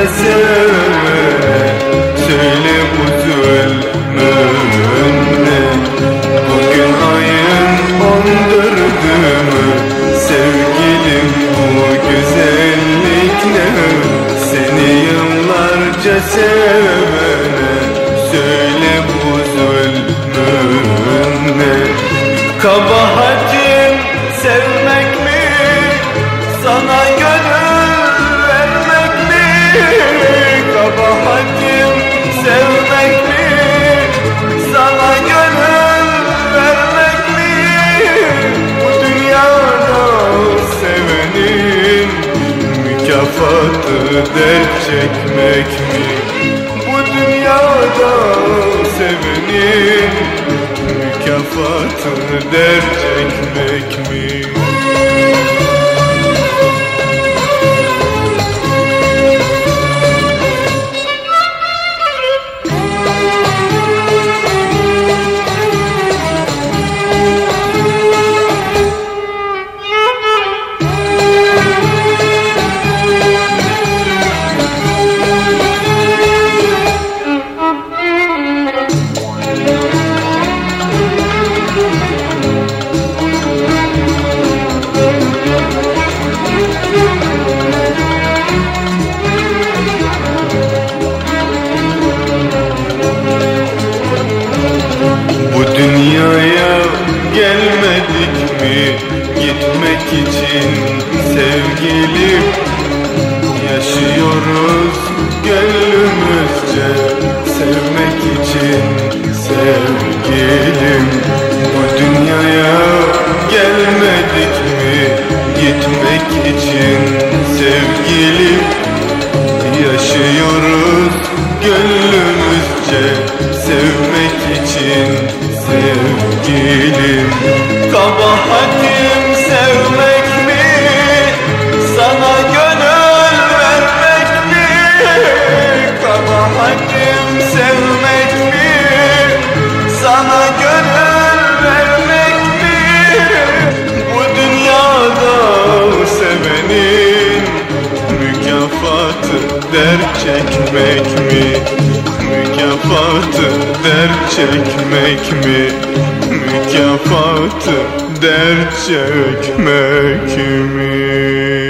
sevene, söyle bu zulmün ne? Bugün ayın 14'ü mü? Sevgilim bu güzellik ne? Seni yıllarca sevene, söyle bu zulmün ne? Kabahatim sevmek mi? Sana gönül vermek mi? Kabahatim sevmek mi? Sana gönül vermek mi? Bu dünyada sevenin mükafatı dert çekmek mi? Bu dünyada sevenin mükafatı dert çekmek mi? Bu dünyaya gelmedik mi gitmek için sevgilim? Yaşıyoruz gönlümüzce sevmek için sevgilim. Bu dünyaya gelmedik mi gitmek için sevgilim? Yaşıyoruz gönlümüzce sevmek için sevgilim. Kabahatim sevmek mi? Sana gönül vermek mi? Kabahatim sevmek mi? Sana gönül vermek mi? Bu dünyada sevenin mükafatı dert çekmek mi? Mükafatı dert çekmek mi? Mükafatı dert çekmek mi?